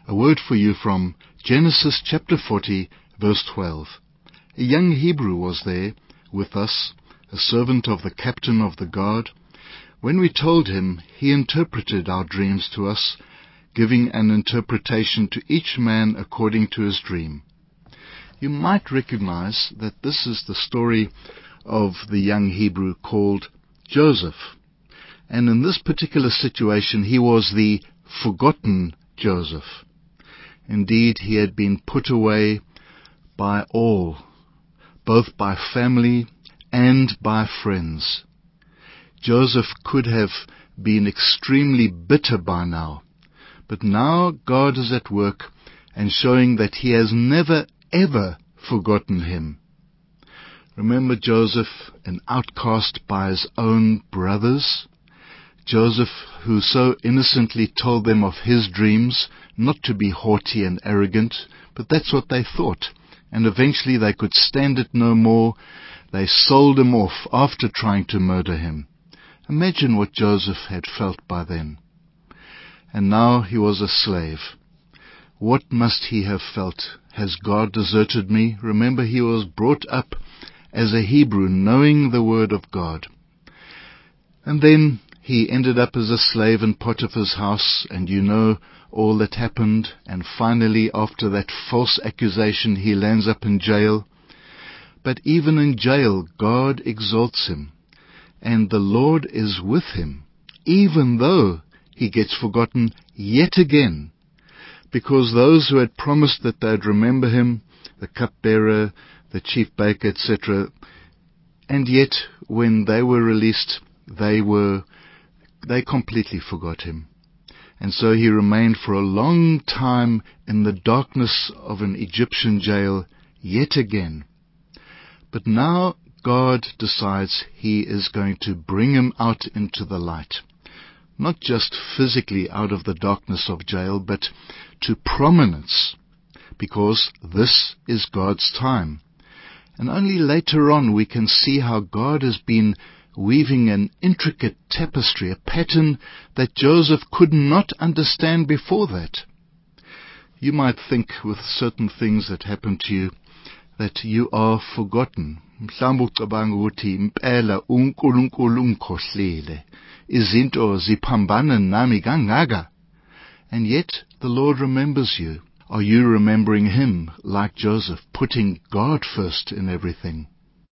A word for you from Genesis chapter 40, verse 12. A young Hebrew was there with us, a servant of the captain of the guard. When we told him, he interpreted our dreams to us, giving an interpretation to each man according to his dream. You might recognize that this is the story of the young Hebrew called Joseph. And in this particular situation, he was the forgotten Joseph. Indeed, he had been put away by all, both by family and by friends. Joseph could have been extremely bitter by now, but now God is at work and showing that he has never ever forgotten him. Remember Joseph, an outcast by his own brothers? Joseph, who so innocently told them of his dreams, not to be haughty and arrogant, but that's what they thought. And eventually they could stand it no more. They sold him off after trying to murder him. Imagine what Joseph had felt by then. And now he was a slave. What must he have felt? Has God deserted me? Remember, he was brought up as a Hebrew, knowing the word of God. And then he ended up as a slave in Potiphar's house, and you know all that happened. And finally, after that false accusation, he lands up in jail. But even in jail, God exalts him, and the Lord is with him, even though he gets forgotten yet again, because those who had promised that they'd remember him, the cupbearer, the chief baker, etc., and yet when they were released, they completely forgot him. And so he remained for a long time in the darkness of an Egyptian jail yet again. But now God decides he is going to bring him out into the light. Not just physically out of the darkness of jail, but to prominence, because this is God's time. And only later on we can see how God has been weaving an intricate tapestry, a pattern that Joseph could not understand before that. You might think with certain things that happen to you that you are forgotten. Mhlawumbe ucabanga ukuthi impela uNkulunkulu ungikhohlile. Izinto ziphambana nami kangaka. And yet the Lord remembers you. Are you remembering him like Joseph, putting God first in everything?